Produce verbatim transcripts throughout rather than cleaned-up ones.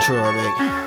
True, big.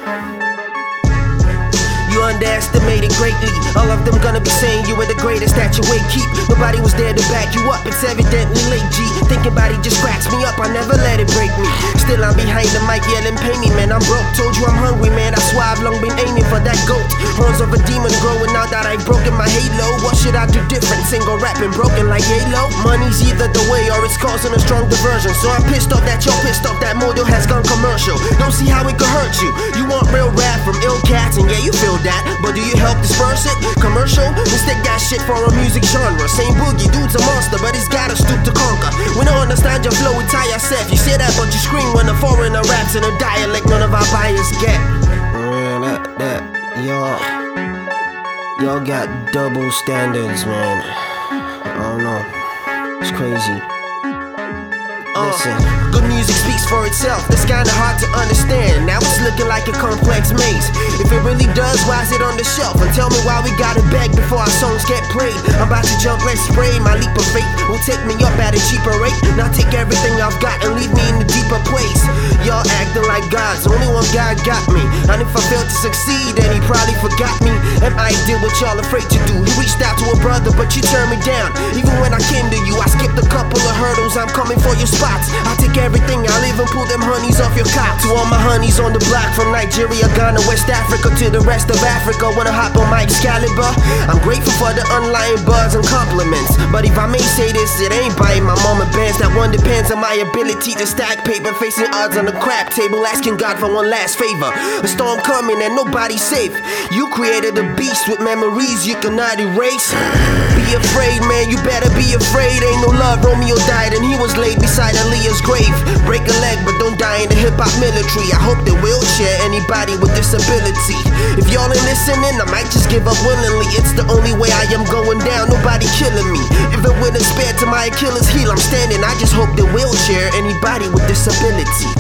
You underestimated greatly. All of them gonna be saying you were the greatest that you wait keep. Nobody was there to back you up, it's evidently late G. Thinking about it just cracks me up, I never let it break me. Still I'm behind the mic yelling pay me man, I'm broke. Told you I'm hungry man, I swear I've long been aiming for that goat. Horns of a demon growing out that I've broken my halo. What should I do different? Single rapping broken like Halo. Money's either the way or it's causing a strong diversion. So I'm pissed off that you're pissed off that Modo has gone commercial. Don't see how it could hurt you. You want real rap from ill cats and yeah you feel that, but do you help disperse it? Commercial? Mistake that shit for a music genre. Same boogie, dude's a monster, but he's gotta stoop to conquer. We don't understand your flow, it's how yourself. You say that, but you scream when a foreigner raps in a dialect none of our buyers get. Man, that, that, y'all, y'all got double standards, man. I don't know, it's crazy. Listen, good music speaks for itself, that's kinda hard to understand. Now it's looking like a complex maze. If it really does, why is it on the shelf? And tell me why we gotta beg before our songs get played. I'm about to jump, let's spray. My leap of faith will take me up at a cheaper rate. Now take everything I've got and leave me in a deeper place. Y'all acting like gods, only one God got me. And if I fail to succeed, then he probably forgot me. And I did what y'all afraid to do. He reached out to a brother, but you turned me down. Even when I came to you, I skipped a couple of hurdles. I'm coming for your spot. I take everything, I'll even pull them honeys off your cock. To all my honeys on the block, from Nigeria, Ghana, West Africa to the rest of Africa, wanna hop on my Excalibur? I'm grateful for the unlying buzz and compliments, but if I may say this, it ain't buying my mama bands. That one depends on my ability to stack paper, facing odds on the crap table, asking God for one last favor. A storm coming and nobody's safe. You created a beast with memories you cannot erase. Be afraid, man, you better be afraid. Ain't no love, Romeo died and he was laid beside Aaliyah's grave. Break a leg but don't die in the hip-hop military. I hope they wheelchair anybody with disability. If y'all ain't listening, I might just give up willingly. It's the only way I am going down, nobody killing me. If it wouldn't spare to my Achilles heel, I'm standing. I just hope they wheelchair anybody with disability.